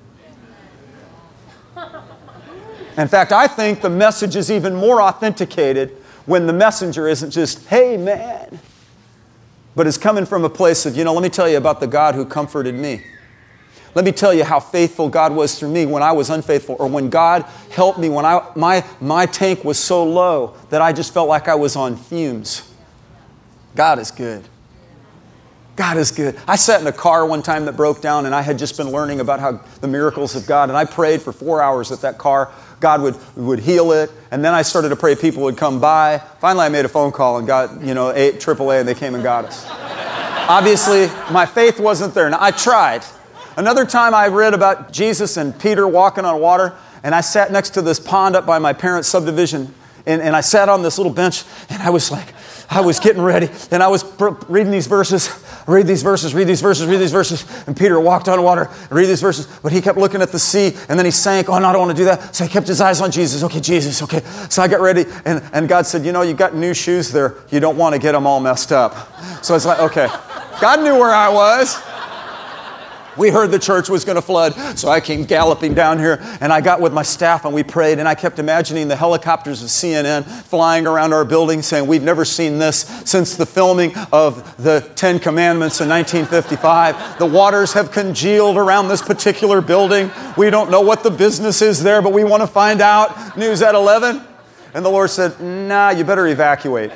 In fact, I think the message is even more authenticated when the messenger isn't just, hey man, but is coming from a place of, let me tell you about the God who comforted me. Let me tell you how faithful God was through me when I was unfaithful, or when God helped me when my tank was so low that I just felt like I was on fumes. God is good. God is good. I sat in a car one time that broke down and I had just been learning about how the miracles of God, and I prayed for 4 hours that car, God would heal it, and then I started to pray people would come by. Finally I made a phone call and got, AAA, and they came and got us. Obviously, my faith wasn't there. Now, I tried. Another time I read about Jesus and Peter walking on water, and I sat next to this pond up by my parents' subdivision, and I sat on this little bench, and I was getting ready, and I was reading these verses, read these verses, and Peter walked on water, read these verses, but he kept looking at the sea, and then he sank. Oh, no, I don't want to do that. So he kept his eyes on Jesus. Okay, Jesus, okay. So I got ready, and God said, you got new shoes there. You don't want to get them all messed up. So I was like, okay. God knew where I was. We heard the church was going to flood, so I came galloping down here, and I got with my staff, and we prayed, and I kept imagining the helicopters of CNN flying around our building saying, we've never seen this since the filming of the Ten Commandments in 1955. The waters have congealed around this particular building. We don't know what the business is there, but we want to find out. News at 11. And the Lord said, nah, you better evacuate.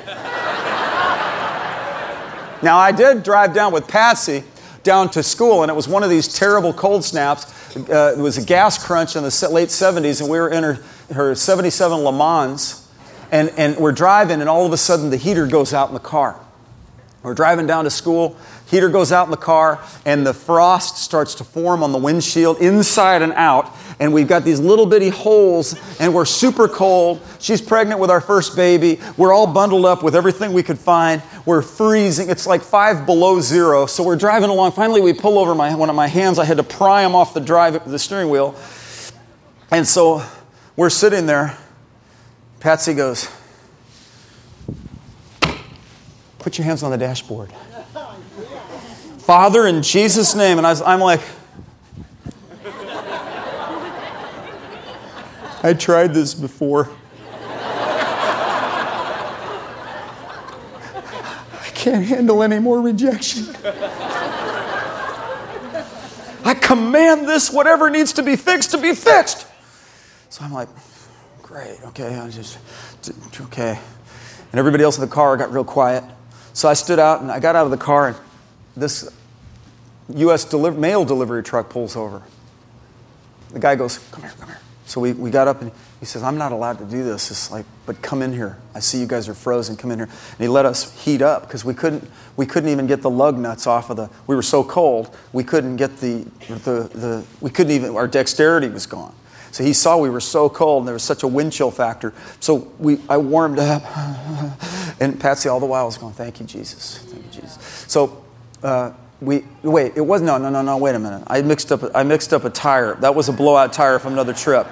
Now, I did drive down with Patsy down to school, and it was one of these terrible cold snaps. It was a gas crunch in the late 70s, and we were in her 77 Le Mans, and we're driving, and all of a sudden the heater goes out in the car. We're driving down to school, heater goes out in the car, and the frost starts to form on the windshield inside and out, and we've got these little bitty holes, and we're super cold. She's pregnant with our first baby. We're all bundled up with everything we could find. We're freezing. It's like 5 below zero. So we're driving along. Finally, we pull over one of my hands. I had to pry them off the steering wheel. And so we're sitting there. Patsy goes, put your hands on the dashboard. Father, in Jesus' name. And I'm like, I tried this before. I can't handle any more rejection. I command this, whatever needs to be fixed, to be fixed. So I'm like, great, okay, okay. And everybody else in the car got real quiet. So I stood out and I got out of the car, and this U.S. mail delivery truck pulls over. The guy goes, come here, come here. So we got up and he says, I'm not allowed to do this. It's like, but come in here. I see you guys are frozen. Come in here. And he let us heat up because we couldn't even get the lug nuts off of we were so cold, we couldn't get our dexterity was gone. So he saw we were so cold and there was such a wind chill factor. So I warmed up. And Patsy all the while was going, thank you, Jesus. Thank you, Jesus. So wait, wait a minute. I mixed up a tire. That was a blowout tire from another trip.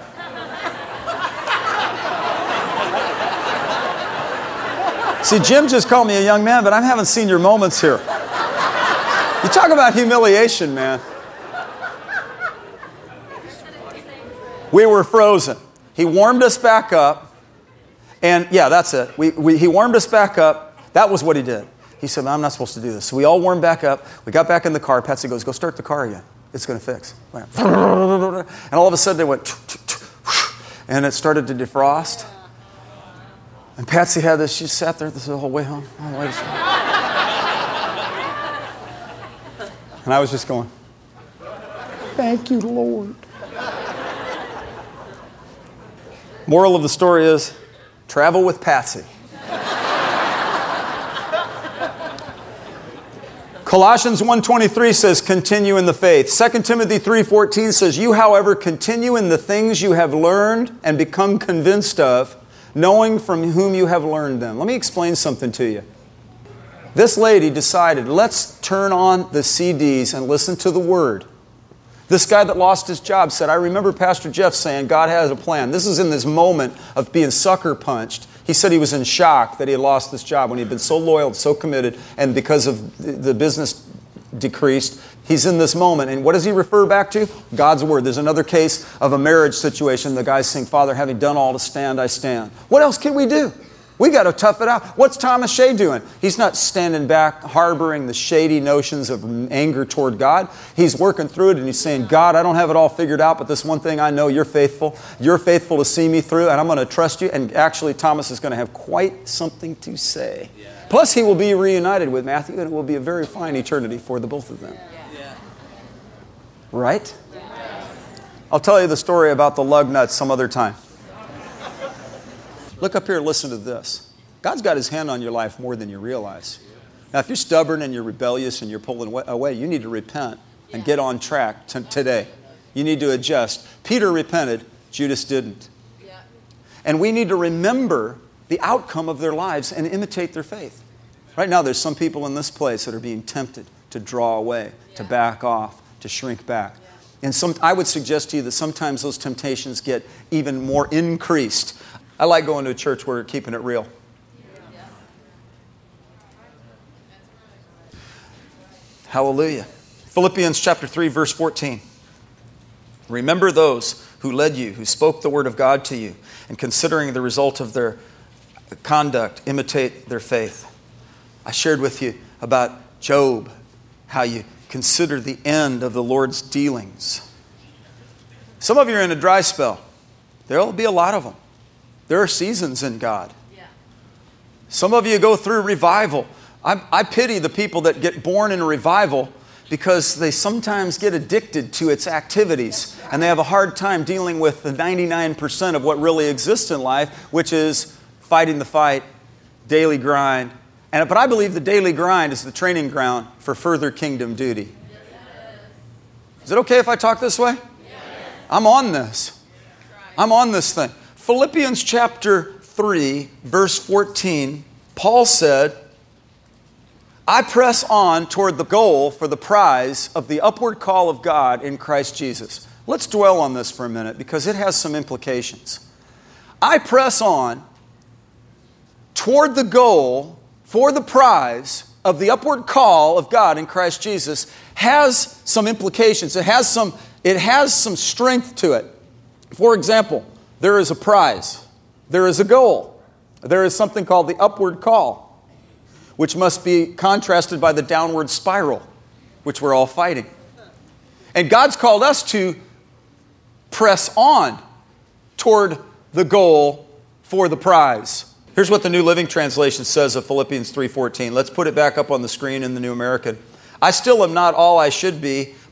See, Jim just called me a young man, but I'm having senior moments here. You talk about humiliation, man. We were frozen. He warmed us back up. And yeah, that's it. He warmed us back up. That was what he did. He said, I'm not supposed to do this. So we all warmed back up. We got back in the car. Patsy goes, go start the car again. It's going to fix. And all of a sudden they went, and it started to defrost. And Patsy had this. She sat there the whole way home. Oh, wait a second. And I was just going, thank you, Lord. Moral of the story is, travel with Patsy. Colossians 1:23 says, continue in the faith. 2 Timothy 3:14 says, you, however, continue in the things you have learned and become convinced of, knowing from whom you have learned them. Let me explain something to you. This lady decided, let's turn on the CDs and listen to the Word. This guy that lost his job said, I remember Pastor Jeff saying, God has a plan. This is in this moment of being sucker punched. He said he was in shock that he had lost this job when he had been so loyal, so committed, and because of the business decreased, he's in this moment. And what does he refer back to? God's Word. There's another case of a marriage situation. The guy's saying, Father, having done all to stand, I stand. What else can we do? We got to tough it out. What's Thomas Shea doing? He's not standing back, harboring the shady notions of anger toward God. He's working through it and he's saying, God, I don't have it all figured out, but this one thing I know, you're faithful. You're faithful to see me through, and I'm going to trust you. And actually, Thomas is going to have quite something to say. Yeah. Plus, he will be reunited with Matthew, and it will be a very fine eternity for the both of them. Yeah. Right? Yeah. I'll tell you the story about the lug nuts some other time. Look up here and listen to this. God's got His hand on your life more than you realize. Now, if you're stubborn and you're rebellious and you're pulling away, you need to repent and get on track today. You need to adjust. Peter repented, Judas didn't. And we need to remember the outcome of their lives and imitate their faith. Right now, there's some people in this place that are being tempted to draw away, to back off, to shrink back. And I would suggest to you that sometimes those temptations get even more increased. I like going to a church where we're keeping it real. Hallelujah. Philippians chapter 3, verse 14. Remember those who led you, who spoke the word of God to you, and considering the result of their conduct, imitate their faith. I shared with you about Job, how you consider the end of the Lord's dealings. Some of you are in a dry spell. There will be a lot of them. There are seasons in God. Yeah. Some of you go through revival. I pity the people that get born in a revival because they sometimes get addicted to its activities and they have a hard time dealing with the 99% of what really exists in life, which is fighting the fight, daily grind. But I believe the daily grind is the training ground for further kingdom duty. Is it okay if I talk this way? Yes. I'm on this. I'm on this thing. Philippians chapter 3, verse 14, Paul said, I press on toward the goal for the prize of the upward call of God in Christ Jesus. Let's dwell on this for a minute because it has some implications. I press on toward the goal for the prize of the upward call of God in Christ Jesus has some implications. It has some strength to it. For example, there is a prize. There is a goal. There is something called the upward call, which must be contrasted by the downward spiral, which we're all fighting. And God's called us to press on toward the goal for the prize. Here's what the New Living Translation says of Philippians 3:14. Let's put it back up on the screen in the New American. I still am not all I should be,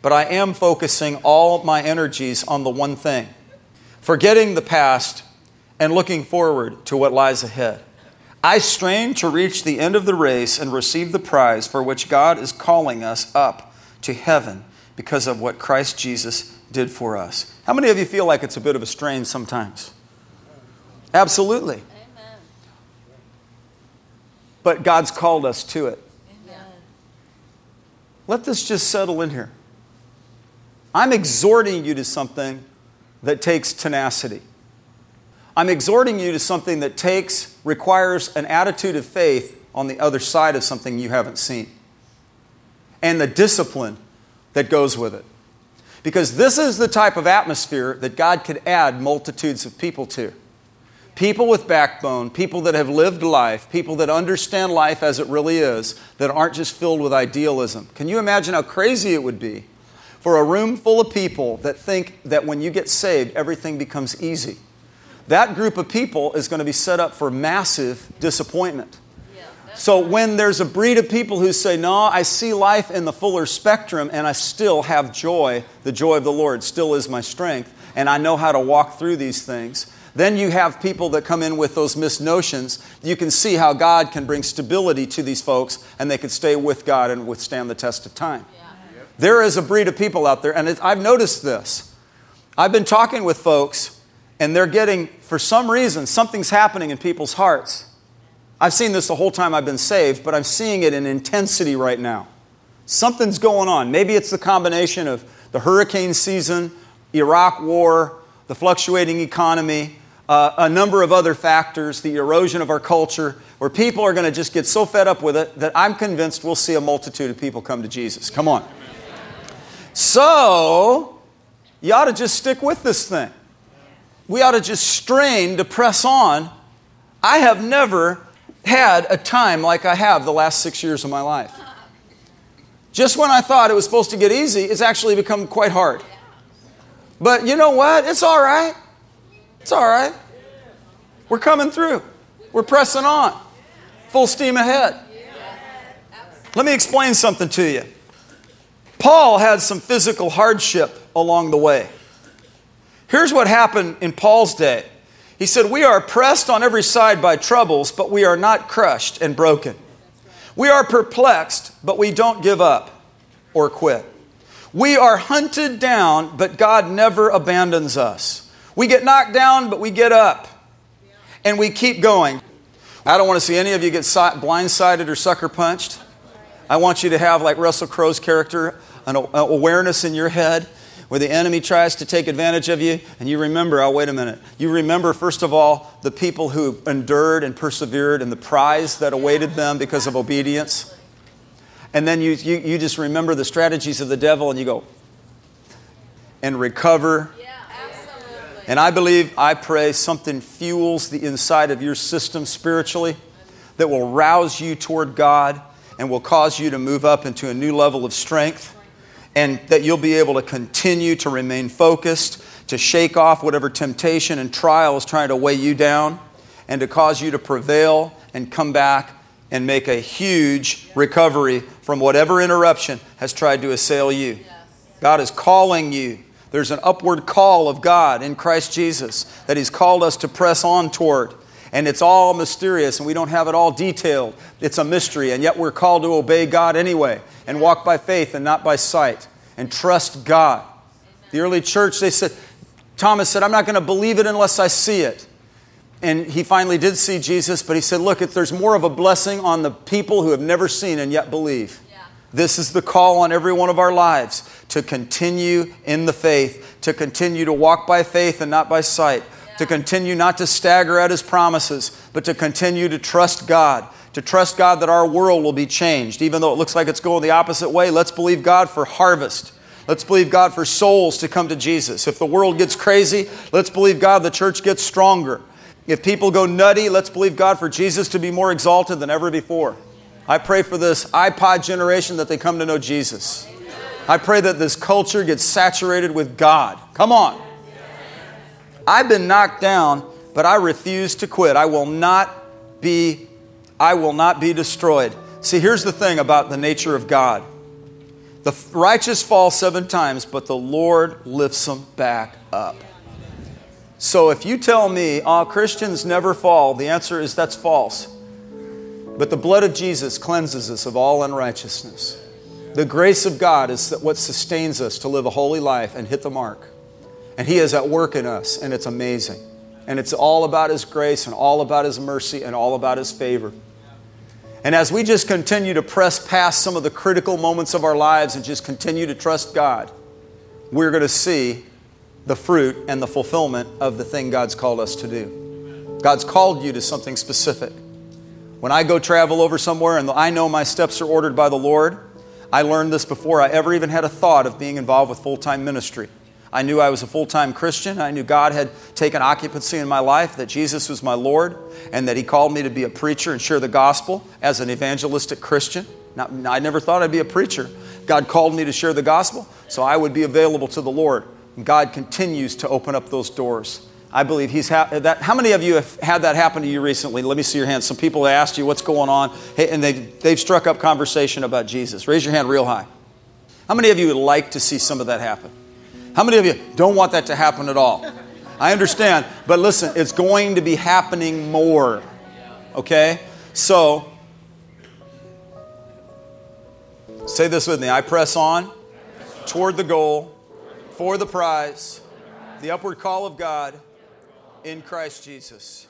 but I am focusing all my energies on the one thing, forgetting the past and looking forward to what lies ahead. I strain to reach the end of the race and receive the prize for which God is calling us up to heaven because of what Christ Jesus did for us. How many of you feel like it's a bit of a strain sometimes? Absolutely. Amen. But God's called us to it. Amen. Let this just settle in here. I'm exhorting you to something that takes tenacity. I'm exhorting you to something that requires an attitude of faith on the other side of something you haven't seen. And the discipline that goes with it. Because this is the type of atmosphere that God could add multitudes of people to. People with backbone, people that have lived life, people that understand life as it really is, that aren't just filled with idealism. Can you imagine how crazy it would be for a room full of people that think that when you get saved, everything becomes easy? That group of people is going to be set up for massive disappointment. So when there's a breed of people who say, no, I see life in the fuller spectrum and I still have joy, the joy of the Lord still is my strength, and I know how to walk through these things, then you have people that come in with those misnotions. You can see how God can bring stability to these folks and they can stay with God and withstand the test of time. Yeah. There is a breed of people out there, and I've noticed this. I've been talking with folks and they're getting, for some reason, something's happening in people's hearts. I've seen this the whole time I've been saved, but I'm seeing it in intensity right now. Something's going on. Maybe it's the combination of the hurricane season, Iraq war, the fluctuating economy, a number of other factors, the erosion of our culture, where people are going to just get so fed up with it that I'm convinced we'll see a multitude of people come to Jesus. Come on. So, you ought to just stick with this thing. We ought to just strain to press on. I have never had a time like I have the last 6 years of my life. Just when I thought it was supposed to get easy, it's actually become quite hard. But you know what? It's all right. It's all right. We're coming through. We're pressing on. Full steam ahead. Let me explain something to you. Paul had some physical hardship along the way. Here's what happened in Paul's day. He said, we are pressed on every side by troubles, but we are not crushed and broken. We are perplexed, but we don't give up or quit. We are hunted down, but God never abandons us. We get knocked down, but we get up. And we keep going. I don't want to see any of you get blindsided or sucker punched. I want you to have, like Russell Crowe's character, an awareness in your head where the enemy tries to take advantage of you, and you remember, wait a minute. You remember, first of all, the people who endured and persevered and the prize that awaited them because of obedience. And then you just remember the strategies of the devil and you go and recover. Yeah, absolutely. And I pray something fuels the inside of your system spiritually that will rouse you toward God and will cause you to move up into a new level of strength. And that you'll be able to continue to remain focused, to shake off whatever temptation and trial is trying to weigh you down, and to cause you to prevail and come back and make a huge recovery from whatever interruption has tried to assail you. God is calling you. There's an upward call of God in Christ Jesus that He's called us to press on toward. And it's all mysterious and we don't have it all detailed. It's a mystery, and yet we're called to obey God anyway and walk by faith and not by sight and trust God. The early church, Thomas said, I'm not going to believe it unless I see it. And he finally did see Jesus, but he said, look, if there's more of a blessing on the people who have never seen and yet believe. This is the call on every one of our lives, to continue in the faith, to continue to walk by faith and not by sight, to continue not to stagger at His promises, but to continue to trust God that our world will be changed. Even though it looks like it's going the opposite way, let's believe God for harvest. Let's believe God for souls to come to Jesus. If the world gets crazy, let's believe God the church gets stronger. If people go nutty, let's believe God for Jesus to be more exalted than ever before. I pray for this iPod generation that they come to know Jesus. I pray that this culture gets saturated with God. Come on. I've been knocked down, but I refuse to quit. I will not be destroyed. See, here's the thing about the nature of God. The righteous fall 7 times, but the Lord lifts them back up. So if you tell me, Christians never fall, the answer is that's false. But the blood of Jesus cleanses us of all unrighteousness. The grace of God is what sustains us to live a holy life and hit the mark. And He is at work in us, and it's amazing. And it's all about His grace and all about His mercy and all about His favor. And as we just continue to press past some of the critical moments of our lives and just continue to trust God, we're going to see the fruit and the fulfillment of the thing God's called us to do. God's called you to something specific. When I go travel over somewhere and I know my steps are ordered by the Lord, I learned this before I ever even had a thought of being involved with full-time ministry. I knew I was a full-time Christian. I knew God had taken occupancy in my life, that Jesus was my Lord, and that He called me to be a preacher and share the gospel as an evangelistic Christian. I never thought I'd be a preacher. God called me to share the gospel, so I would be available to the Lord. And God continues to open up those doors. I believe He's how many of you have had that happen to you recently? Let me see your hands. Some people asked you what's going on, and they've struck up conversation about Jesus. Raise your hand real high. How many of you would like to see some of that happen? How many of you don't want that to happen at all? I understand, but listen, it's going to be happening more. Okay? So, say this with me. I press on toward the goal, for the prize, the upward call of God in Christ Jesus.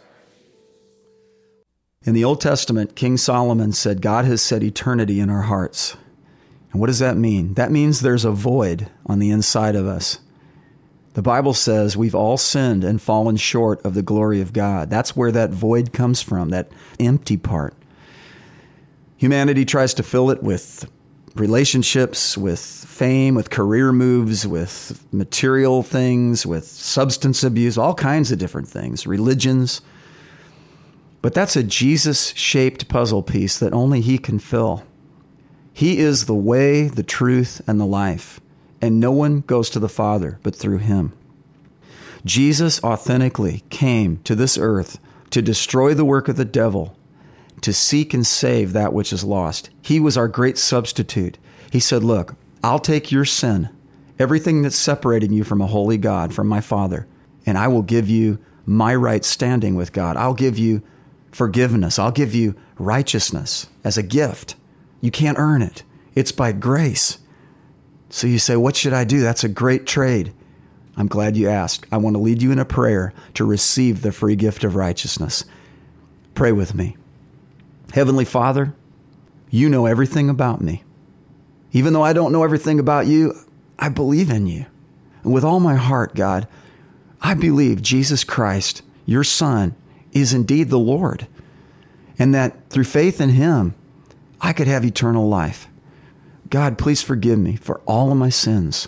In the Old Testament, King Solomon said, God has set eternity in our hearts. And what does that mean? That means there's a void on the inside of us. The Bible says we've all sinned and fallen short of the glory of God. That's where that void comes from, that empty part. Humanity tries to fill it with relationships, with fame, with career moves, with material things, with substance abuse, all kinds of different things, religions. But that's a Jesus-shaped puzzle piece that only He can fill. He is the way, the truth, and the life, and no one goes to the Father but through Him. Jesus authentically came to this earth to destroy the work of the devil, to seek and save that which is lost. He was our great substitute. He said, look, I'll take your sin, everything that's separating you from a holy God, from my Father, and I will give you my right standing with God. I'll give you forgiveness. I'll give you righteousness as a gift. You can't earn it. It's by grace. So you say, what should I do? That's a great trade. I'm glad you asked. I want to lead you in a prayer to receive the free gift of righteousness. Pray with me. Heavenly Father, you know everything about me. Even though I don't know everything about you, I believe in you. And with all my heart, God, I believe Jesus Christ, your Son, is indeed the Lord. And that through faith in Him, I could have eternal life. God, please forgive me for all of my sins.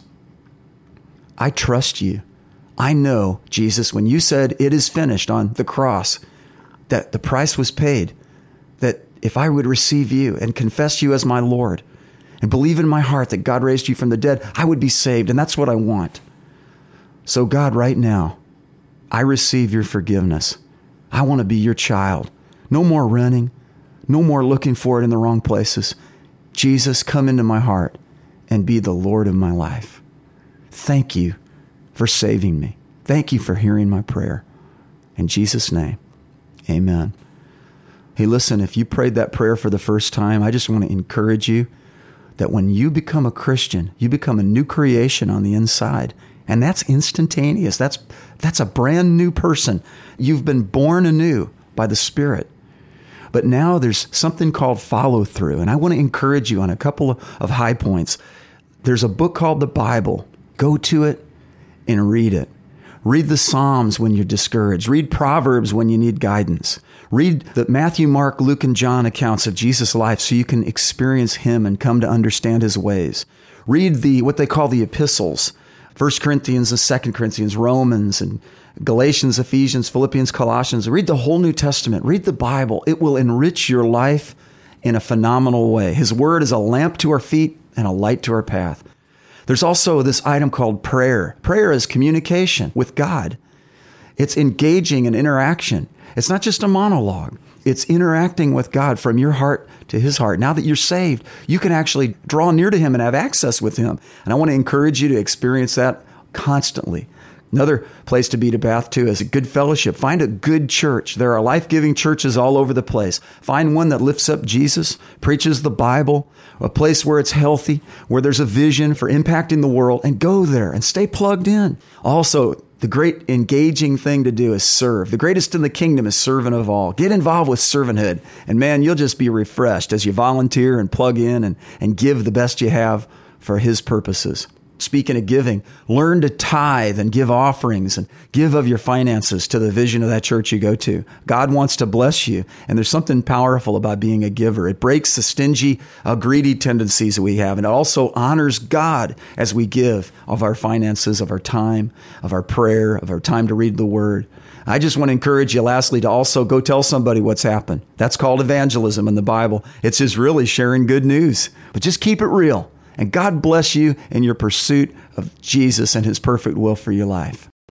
I trust you. I know, Jesus, when you said it is finished on the cross, that the price was paid, that if I would receive you and confess you as my Lord and believe in my heart that God raised you from the dead, I would be saved, and that's what I want. So God, right now, I receive your forgiveness. I want to be your child. No more running. No more looking for it in the wrong places. Jesus, come into my heart and be the Lord of my life. Thank you for saving me. Thank you for hearing my prayer. In Jesus' name, amen. Hey, listen, if you prayed that prayer for the first time, I just want to encourage you that when you become a Christian, you become a new creation on the inside. And that's instantaneous. That's a brand new person. You've been born anew by the Spirit. But now there's something called follow through. And I want to encourage you on a couple of high points. There's a book called the Bible. Go to it and read it. Read the Psalms when you're discouraged. Read Proverbs when you need guidance. Read the Matthew, Mark, Luke, and John accounts of Jesus' life so you can experience Him and come to understand His ways. Read what they call the epistles, 1 Corinthians and 2 Corinthians, Romans and Galatians, Ephesians, Philippians, Colossians. Read the whole New Testament. Read the Bible. It will enrich your life in a phenomenal way. His word is a lamp to our feet and a light to our path. There's also this item called prayer. Prayer is communication with God. It's engaging in interaction. It's not just a monologue. It's interacting with God from your heart to his heart. Now that you're saved, you can actually draw near to him and have access with him. And I want to encourage you to experience that constantly. Another place to be to Bath too is a good fellowship. Find a good church. There are life-giving churches all over the place. Find one that lifts up Jesus, preaches the Bible, a place where it's healthy, where there's a vision for impacting the world, and go there and stay plugged in. Also, the great engaging thing to do is serve. The greatest in the kingdom is servant of all. Get involved with servanthood. And man, you'll just be refreshed as you volunteer and plug in and give the best you have for his purposes. Speaking of giving, learn to tithe and give offerings and give of your finances to the vision of that church you go to. God wants to bless you, and there's something powerful about being a giver. It breaks the stingy, greedy tendencies that we have, and it also honors God as we give of our finances, of our time, of our prayer, of our time to read the Word. I just want to encourage you, lastly, to also go tell somebody what's happened. That's called evangelism in the Bible. It's just really sharing good news, but just keep it real. And God bless you in your pursuit of Jesus and his perfect will for your life.